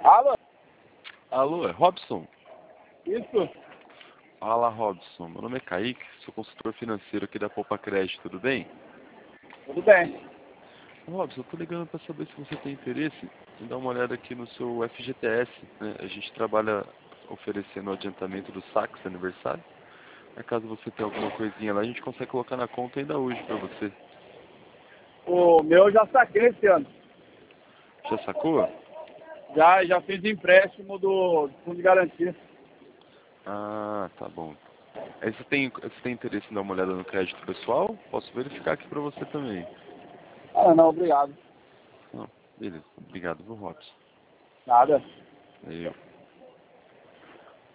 Alô? Alô, é Robson? Isso? Fala, Robson. Meu nome é Kaique, sou consultor financeiro aqui da Poupa Crédito, tudo bem? Tudo bem. Robson, eu tô ligando para saber se você tem interesse em dar uma olhada aqui no seu FGTS, né? A gente trabalha oferecendo o adiantamento do saque aniversário. Caso você tenha alguma coisinha lá, a gente consegue colocar na conta ainda hoje para você. O meu eu já saquei esse ano. Já sacou? Já fiz empréstimo do Fundo de Garantia. Ah, tá bom. Aí você tem interesse em dar uma olhada no crédito pessoal? Posso verificar aqui para você também. Ah, não, obrigado. Não, beleza. Obrigado, viu, Robson? Nada. Valeu.